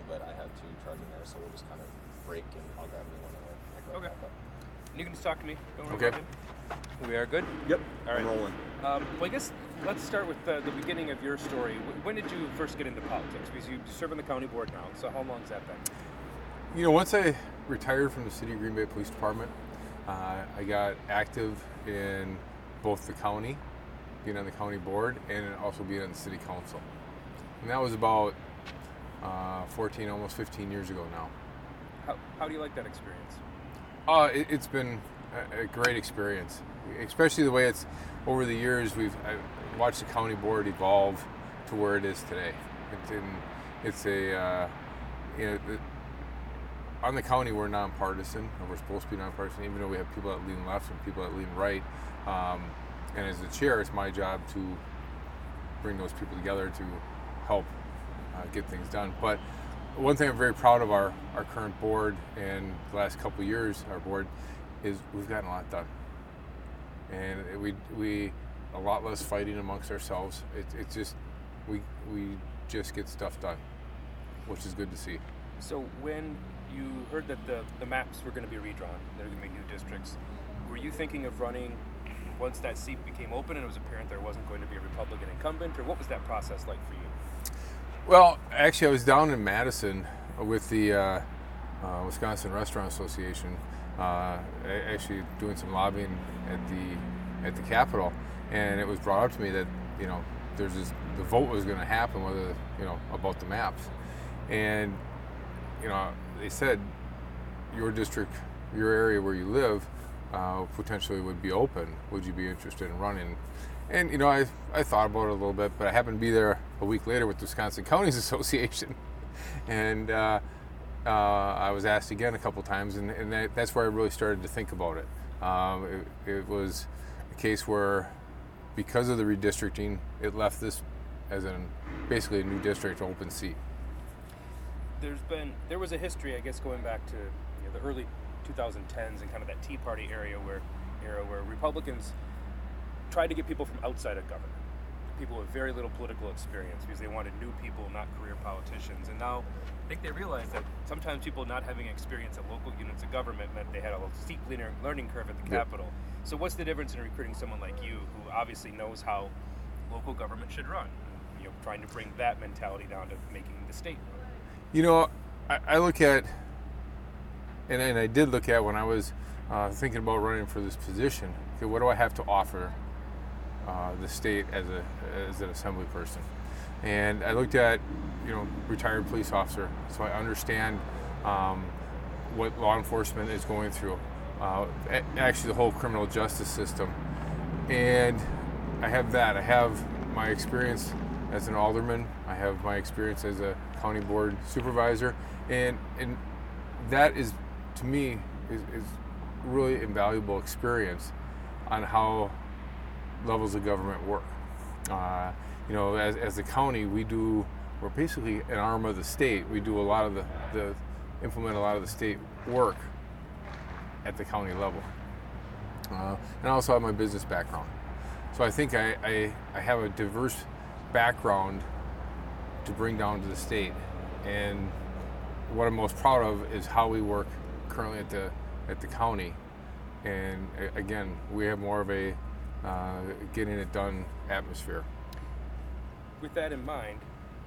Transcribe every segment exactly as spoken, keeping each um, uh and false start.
but I have two charging there, so we'll just kind of break and I'll grab a new one and then I go Okay. back up. You can just talk to me. Don't worry Okay. about it. We are good? Yep. All right. I'm rolling. Um, well, I guess let's start with the, the beginning of your story. Wh- When did you first get into politics? Because you serve on the county board now, so how long has that been? You know, once I retired from the City of Green Bay Police Department, uh, I got active in both the county, being on the county board, and also being on the city council. And that was about uh, fourteen, almost fifteen years ago now. How, how do you like that experience? Uh, it, it's been a, a great experience, especially the way it's, over the years, we've I watched the county board evolve to where it is today. It's, in, it's a, uh, you know, the, on the county we're nonpartisan, or we're supposed to be nonpartisan, even though we have people that lean left and people that lean right. Um, and as the chair, it's my job to bring those people together to help uh, get things done. But one thing I'm very proud of our, our current board and the last couple of years, our board, is we've gotten a lot done. And we we a lot less fighting amongst ourselves. It, it's just we we just get stuff done, which is good to see. So when you heard that the, the maps were going to be redrawn, they're going to make new districts, were you thinking of running once that seat became open and it was apparent there wasn't going to be a Republican incumbent, or what was that process like for you? Well, actually, I was down in Madison with the uh, uh, Wisconsin Restaurant Association, uh, a- actually doing some lobbying at the at the Capitol, and it was brought up to me that you know there's this, the vote was going to happen, whether you know about the maps, and you know they said your district, your area where you live, uh, potentially would be open. Would you be interested in running? And you know, I I thought about it a little bit, but I happened to be there a week later with the Wisconsin Counties Association, and uh, uh, I was asked again a couple times, and, and that, that's where I really started to think about it. Um, it. It was a case where, because of the redistricting, it left this as an basically a new district open seat. There's been there was a history, I guess, going back to you know, the early twenty tens and kind of that Tea Party area where era where Republicans tried to get people from outside of government, people with very little political experience, because they wanted new people, not career politicians. And now I think they realize that sometimes people not having experience at local units of government meant they had a steep learner- learning curve at the Yep. Capitol. So what's the difference in recruiting someone like you, who obviously knows how local government should run, you know, trying to bring that mentality down to making the state run? You know, I, I look at, and, and I did look at when I was uh, thinking about running for this position, okay, what do I have to offer uh, the state as a as an assembly person? And I looked at, you know, retired police officer, so I understand um, what law enforcement is going through, uh, a- actually the whole criminal justice system. And I have that. I have my experience as an alderman. I have my experience as a county board supervisor, and and that is, to me, is, is really invaluable experience on how levels of government work. Uh, you know, as, as the county, we do, we're basically an arm of the state. We do a lot of the, the implement a lot of the state work at the county level. Uh, and I also have my business background. So I think I, I, I have a diverse background to bring down to the state. And what I'm most proud of is how we work currently at the at the county. And a- again, we have more of a uh, getting it done atmosphere. With that in mind,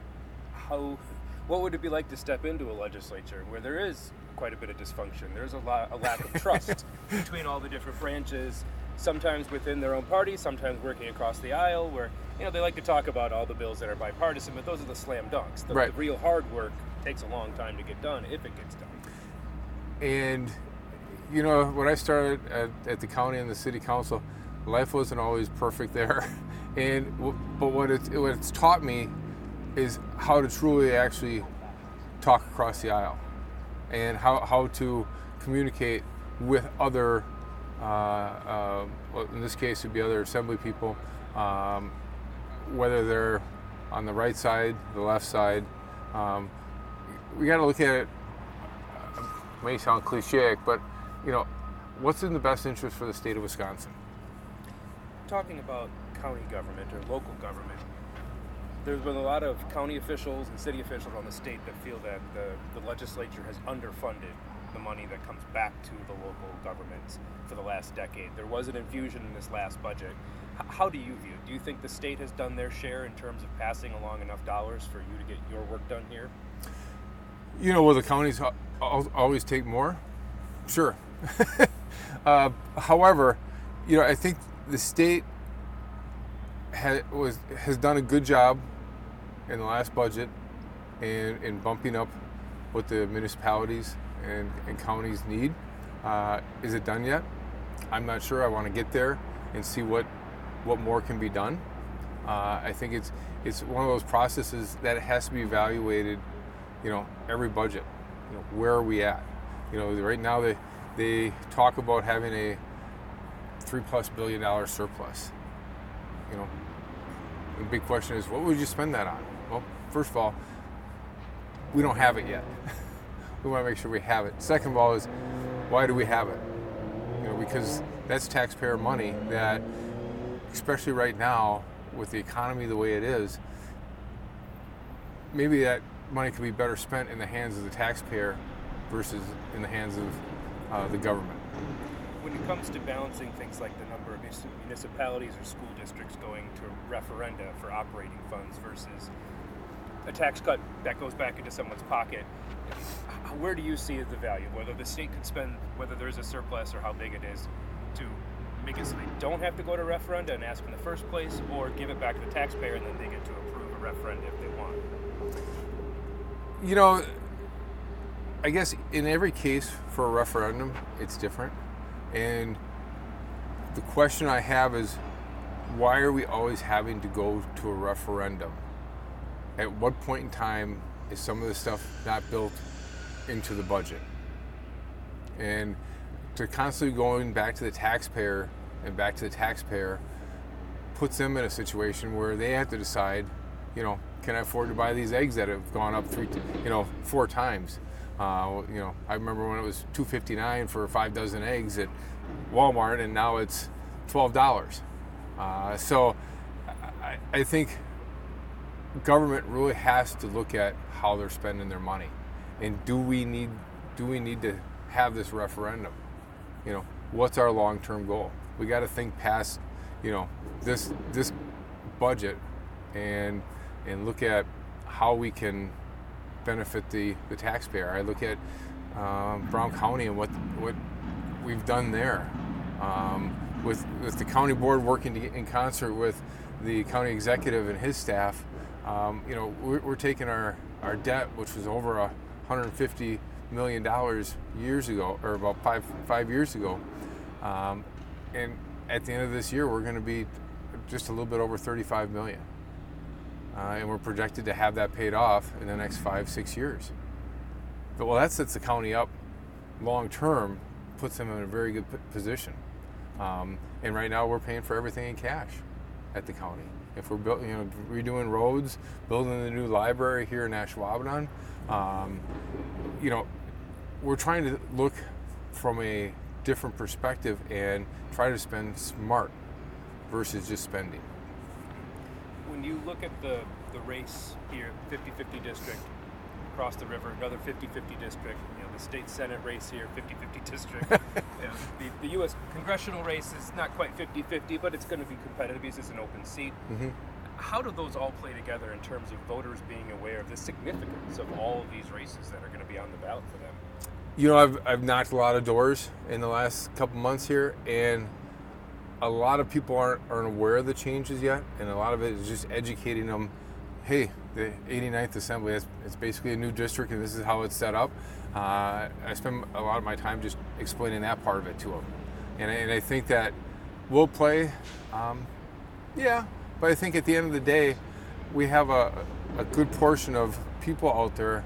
how, what would it be like to step into a legislature where there is quite a bit of dysfunction? There's a, lot, a lack of trust between all the different branches, sometimes within their own party, sometimes working across the aisle, where you know they like to talk about all the bills that are bipartisan, but those are the slam dunks. The, Right. the real hard work takes a long time to get done, if it gets done. And, you know, when I started at, at the county and the city council, life wasn't always perfect there. And w- but what it's, what it's taught me is how to truly actually talk across the aisle, and how, how to communicate with other, uh, uh, well, in this case, it would be other assembly people, um, whether they're on the right side, the left side. Um, we got to look at it. Uh, may sound cliche, but you know, what's in the best interest for the state of Wisconsin? Talking about county government or local government, there's been a lot of county officials and city officials on the state that feel that the, the legislature has underfunded the money that comes back to the local governments for the last decade. There was an infusion in this last budget. H- how do you view it? Do you think the state has done their share in terms of passing along enough dollars for you to get your work done here? You know, will the counties al- al- always take more? Sure. uh, however, you know, I think the state ha- was has done a good job in the last budget in, in bumping up what the municipalities and, and counties need. Uh, is it done yet? I'm not sure. I want to get there and see what what more can be done. Uh, I think it's it's one of those processes that has to be evaluated. You know, every budget. You know, where are we at? You know, right now they they talk about having a three plus billion dollar surplus. You know, the big question is, what would you spend that on? Well, first of all, we don't have it yet. We want to make sure we have it. Second of all is, why do we have it? You know, because that's taxpayer money that, especially right now with the economy the way it is, maybe that money could be better spent in the hands of the taxpayer versus in the hands of uh, the government. When it comes to balancing things like the number of municipalities or school districts going to referenda for operating funds versus a tax cut that goes back into someone's pocket, where do you see the value? Whether the state could spend, whether there's a surplus or how big it is, to make it so they don't have to go to referenda and ask in the first place, or give it back to the taxpayer and then they get to approve a referenda if they want? You know, I guess in every case for a referendum, it's different. And the question I have is, why are we always having to go to a referendum? At what point in time is some of this stuff not built into the budget? And to constantly going back to the taxpayer and back to the taxpayer puts them in a situation where they have to decide, you know, can I afford to buy these eggs that have gone up three, you know, four times? Uh, you know, I remember when it was two fifty-nine for five dozen eggs at Walmart, and now it's twelve dollars. Uh, so I, I think government really has to look at how they're spending their money, and do we need do we need to have this referendum? You know, what's our long-term goal? We got to think past, you know, this this budget and and look at how we can benefit the, the taxpayer. I look at um, Brown County and what what we've done there, um, with with the county board working to, in concert with the county executive and his staff. Um, you know, we're, we're taking our, our debt, which was over a one hundred fifty million dollars years ago, or about five five years ago, um, and at the end of this year, we're going to be just a little bit over thirty-five million dollars. Uh, and we're projected to have that paid off in the next five, six years. But well, that sets the county up long term, puts them in a very good p- position. Um, and right now, we're paying for everything in cash at the county. If we're build, you know, redoing roads, building the new library here in Ashwaubenon, um, you know, we're trying to look from a different perspective and try to spend smart versus just spending. When you look at the, the race here, fifty-fifty district, across the river, another fifty-fifty district, you know, the state senate race here, fifty-fifty district. You know, the, the U S congressional race is not quite fifty-fifty, but it's going to be competitive because it's an open seat. Mm-hmm. How do those all play together in terms of voters being aware of the significance of all of these races that are going to be on the ballot for them? You know, I've, I've knocked a lot of doors in the last couple months here, and a lot of people aren't, aren't aware of the changes yet, and a lot of it is just educating them, hey, the eighty-ninth Assembly, it's, it's basically a new district, and this is how it's set up. Uh, I spend a lot of my time just explaining that part of it to them. And, and I think that will play, um, yeah, but I think at the end of the day, we have a, a good portion of people out there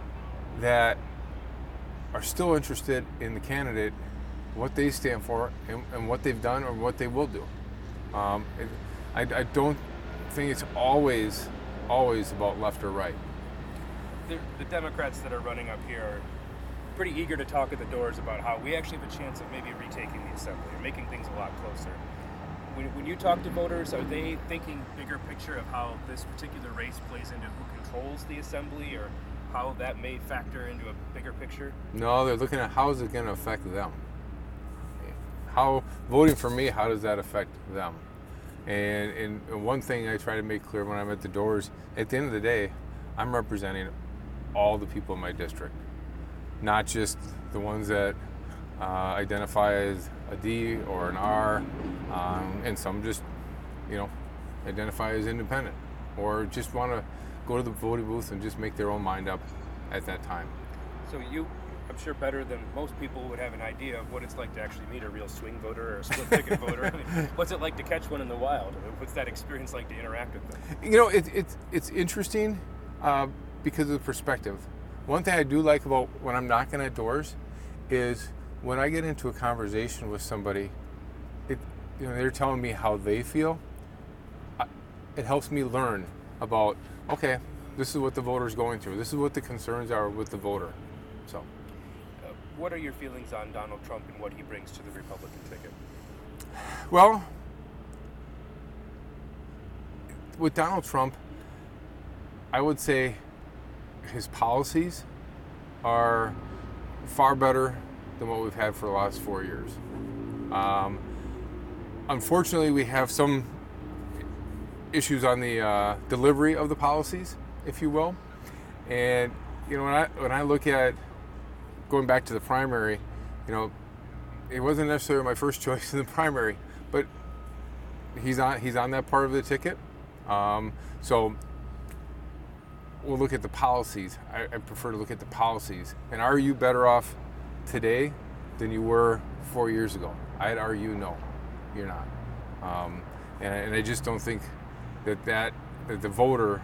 that are still interested in the candidate, what they stand for, and, and what they've done or what they will do. Um, it, I, I don't think it's always, always about left or right. The, the Democrats that are running up here are pretty eager to talk at the doors about how we actually have a chance of maybe retaking the assembly or making things a lot closer. when, when you talk to voters, are they thinking bigger picture of how this particular race plays into who controls the assembly, or how that may factor into a bigger picture? No, they're looking at how is it going to affect them. How voting for me, how does that affect them? And, and, and one thing I try to make clear when I'm at the doors, at the end of the day, I'm representing all the people in my district, not just the ones that uh, identify as a D or an R, um, and some just, you know, identify as independent or just want to go to the voting booth and just make their own mind up at that time. So you, I'm sure better than most people, would have an idea of what it's like to actually meet a real swing voter or a split ticket voter. I mean, what's it like to catch one in the wild? What's that experience like to interact with them? You know, it, it, it's interesting uh, because of the perspective. One thing I do like about when I'm knocking at doors is when I get into a conversation with somebody, it, you know, they're telling me how they feel. I, it helps me learn about, okay, this is what the voter's going through. This is what the concerns are with the voter. So, uh, what are your feelings on Donald Trump and what he brings to the Republican ticket? Well, with Donald Trump, I would say his policies are far better than what we've had for the last four years. Um, unfortunately, we have some issues on the uh, delivery of the policies, if you will. And you know, when I when I look at going back to the primary, you know, it wasn't necessarily my first choice in the primary, but he's on he's on that part of the ticket. Um, so we'll look at the policies. I, I prefer to look at the policies. And are you better off today than you were four years ago? I'd argue no, you're not. Um, and, and I just don't think that, that that the voter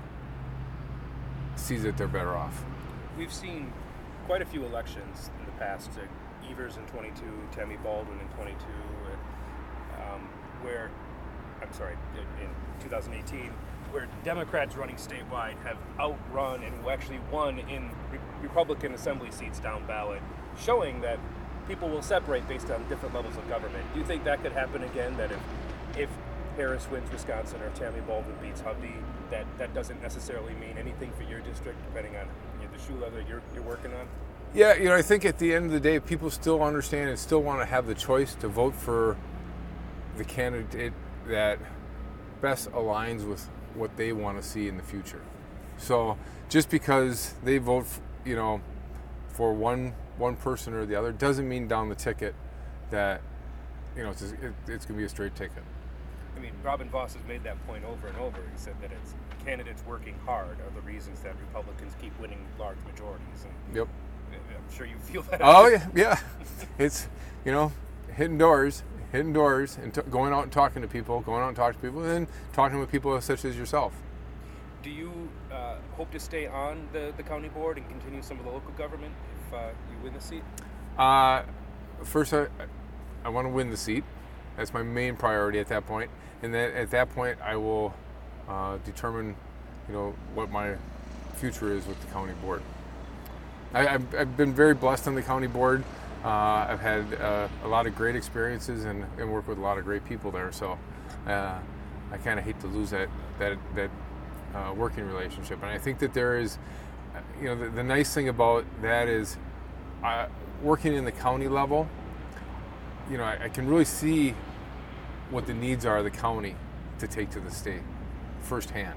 sees that they're better off. We've seen quite a few elections in the past. Uh, Evers in twenty-two, Tammy Baldwin in twenty-two, uh, um, where, I'm sorry, in two thousand eighteen, where Democrats running statewide have outrun and actually won in re- Republican assembly seats down ballot, showing that people will separate based on different levels of government. Do you think that could happen again, that if, if Harris wins Wisconsin or if Tammy Baldwin beats Hovde, that that doesn't necessarily mean anything for your district, depending on, you know, the shoe leather you're, you're working on? Yeah, you know, I think at the end of the day, people still understand and still want to have the choice to vote for the candidate that best aligns with what they want to see in the future. So just because they vote, f- you know, for one one person or the other doesn't mean down the ticket that, you know, it's it, it's going to be a straight ticket. I mean, Robin Voss has made that point over and over. He said that it's candidates working hard are the reasons that Republicans keep winning large majorities. And Yep. I'm sure you feel that. Oh yeah, yeah. It's, you know, hitting doors, hitting doors, and t- going out and talking to people, going out and talking to people, and then talking with people such as yourself. Do you uh, hope to stay on the, the county board and continue some of the local government if uh, you win the seat? Uh, first, I, I want to win the seat. That's my main priority at that point. And then at that point, I will uh, determine, you know, what my future is with the county board. I, I've, I've been very blessed on the county board. Uh, I've had uh, a lot of great experiences and, and work with a lot of great people there. So uh, I kind of hate to lose that that that uh, working relationship. And I think that there is, you know, the, the nice thing about that is uh, working in the county level. You know, I, I can really see what the needs are of the county to take to the state firsthand.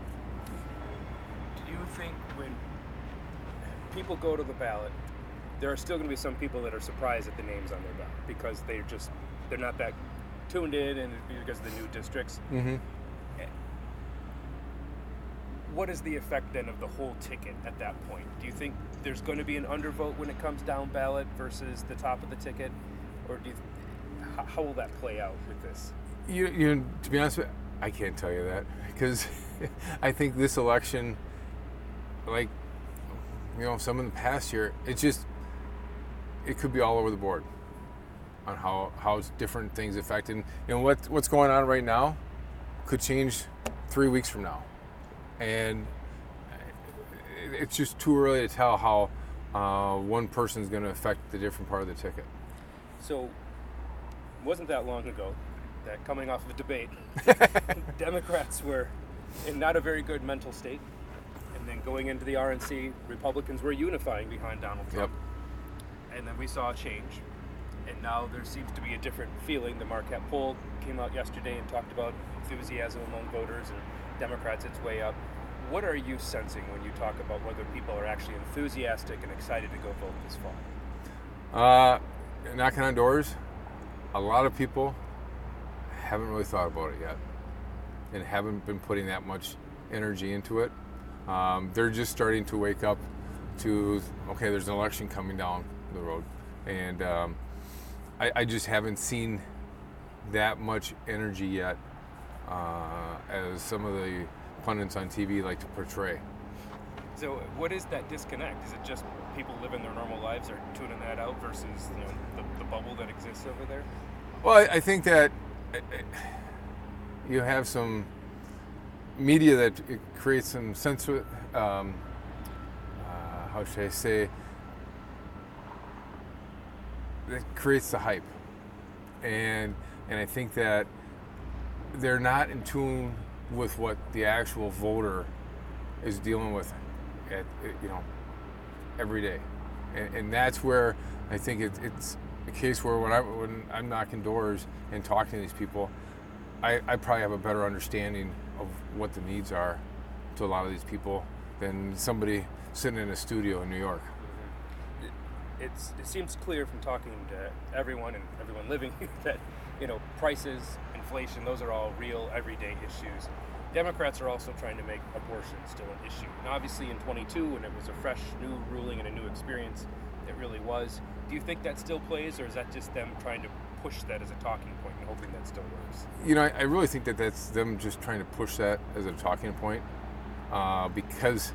Do you think when people go to the ballot, there are still going to be some people that are surprised at the names on their ballot because they're just, they're not that tuned in and because of the new districts? Mm-hmm. What is the effect then of the whole ticket at that point? Do you think there's going to be an undervote when it comes down ballot versus the top of the ticket? Or do you, how, how will that play out with this? You, you, to be honest with you, I can't tell you that because I think this election, like, you know, some in the past year, it just, it could be all over the board on how how different things affect. And you know, what what's going on right now could change three weeks from now, and it's just too early to tell how uh, one person is going to affect the different part of the ticket. So, it wasn't that long ago, that coming off of a debate, Democrats were in not a very good mental state, and then going into the R N C, Republicans were unifying behind Donald Trump. Yep. And then we saw a change, and now there seems to be a different feeling. The Marquette poll came out yesterday and talked about enthusiasm among voters and Democrats its way up. What are you sensing when you talk about whether people are actually enthusiastic and excited to go vote this fall? Uh, knocking on doors, a lot of people haven't really thought about it yet and haven't been putting that much energy into it. Um, they're just starting to wake up to, okay, there's an election coming down the road. And um, I, I just haven't seen that much energy yet uh, as some of the pundits on T V like to portray. So what is that disconnect? Is it just people living their normal lives are tuning that out versus, you know, the, the bubble that exists over there? Well, I, I think that you have some media that it creates some sense of, um, uh, how should I say, that creates the hype. And and I think that they're not in tune with what the actual voter is dealing with at, you know, every day. And, and that's where I think it, it's a case where when, I, when I'm knocking doors and talking to these people, I, I probably have a better understanding of what the needs are to a lot of these people than somebody sitting in a studio in New York. It, it's, it seems clear from talking to everyone and everyone living here that, you know, prices, inflation, those are all real everyday issues. Democrats are also trying to make abortion still an issue. And obviously in twenty-two, when it was a fresh new ruling and a new experience, it really was. Do you think that still plays, or is that just them trying to push that as a talking point and hoping that still works? You know, I, I really think that that's them just trying to push that as a talking point, uh, because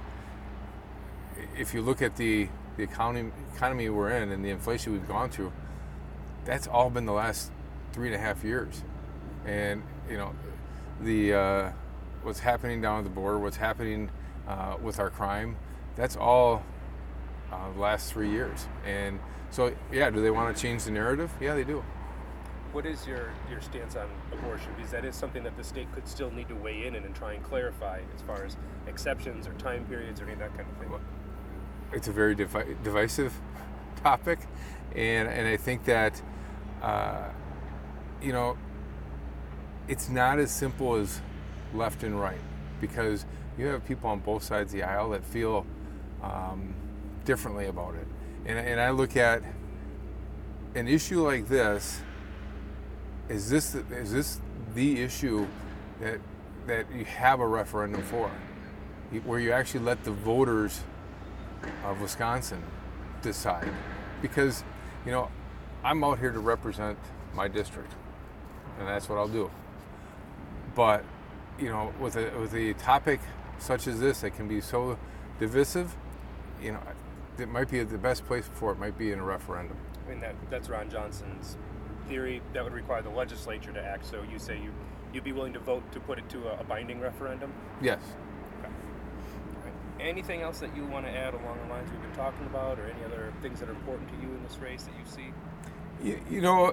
if you look at the, the economy, economy we're in and the inflation we've gone through, that's all been the last three and a half years. And, you know, the uh, what's happening down at the border, what's happening uh, with our crime, that's all uh, the last three years. And so, yeah, do they want to change the narrative? Yeah, they do. What is your, your stance on abortion? Because that is something that the state could still need to weigh in and try and clarify as far as exceptions or time periods or any of that kind of thing. It's a very divi- divisive topic, and and I think that, uh, you know, it's not as simple as left and right, because you have people on both sides of the aisle that feel um, differently about it. And, and I look at an issue like this, is this is this the issue that that you have a referendum for, where you actually let the voters of Wisconsin decide? Because, you know, I'm out here to represent my district, and that's what I'll do. But, you know, with a with a topic such as this that can be so divisive, you know, it might be the best place for it might be in a referendum. I mean, that that's Ron Johnson's theory. That would require the legislature to act. So you say you you'd be willing to vote to put it to a, a binding referendum? Yes. Okay. Right. Anything else that you want to add along the lines we've been talking about, or any other things that are important to you in this race that you see? You, you know,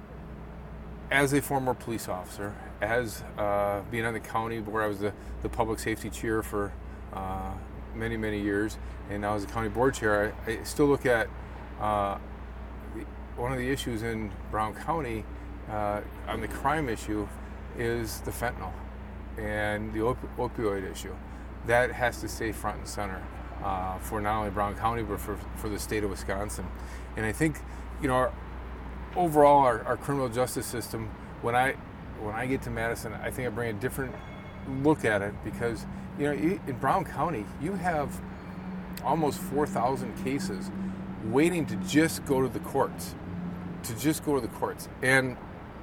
as a former police officer, as uh, being on the county where I was the, the public safety chair for uh, many, many years, and now as a county board chair, I, I still look at uh, the, one of the issues in Brown County uh, on the crime issue is the fentanyl and the op- opioid issue. That has to stay front and center uh, for not only Brown County, but for, for the state of Wisconsin. And I think, you know, our, overall, our, our criminal justice system, when I when I get to Madison, I think I bring a different look at it, because, you know, you, in Brown County, you have almost four thousand cases waiting to just go to the courts, to just go to the courts. And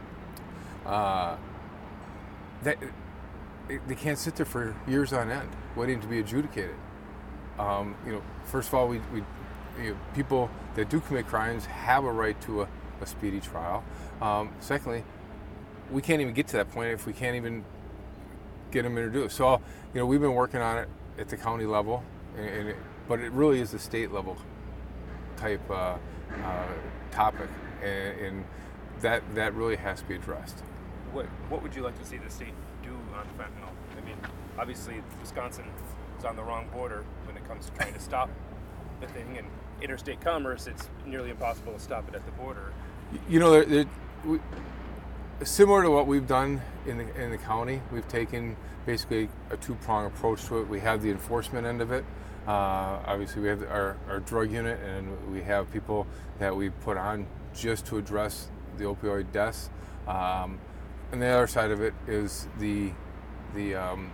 uh, that they can't sit there for years on end waiting to be adjudicated. Um, you know, first of all, we, we you know, people that do commit crimes have a right to a a speedy trial. Um, secondly, we can't even get to that point if we can't even get them introduced. So, you know, we've been working on it at the county level, and, and it, but it really is a state level type uh, uh, topic, and, and that that really has to be addressed. what what would you like to see the state do on fentanyl? I mean, obviously Wisconsin is on the wrong border when it comes to trying to stop the thing, and interstate commerce, it's nearly impossible to stop it at the border. You know, there, there, we, similar to what we've done in the in the county, we've taken basically a two-prong approach to it. We have the enforcement end of it. Uh, obviously, we have our, our drug unit, and we have people that we put on just to address the opioid deaths. Um, and the other side of it is the the um,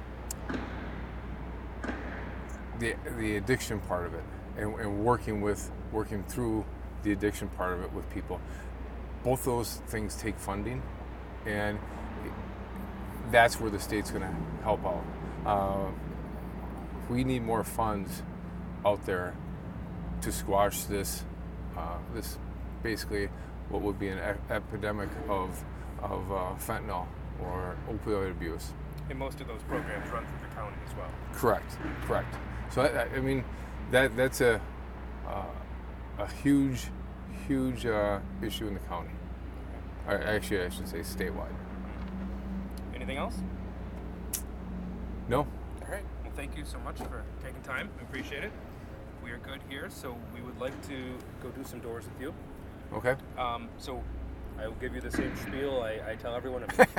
the the addiction part of it, and, and working with working through the addiction part of it with people. Both those things take funding, and that's where the state's going to help out. Uh, we need more funds out there to squash this, uh, this basically what would be an ep- epidemic of of uh, fentanyl or opioid abuse. And most of those programs run through the county as well. Correct, correct. So I, I mean, that that's a uh, a huge, huge uh, issue in the county. Or actually, I should say statewide. Anything else? No. All right. Well, thank you so much for taking time. I appreciate it. We are good here, so we would like to go do some doors with you. Okay. Um, so I will give you the same spiel I, I tell everyone. If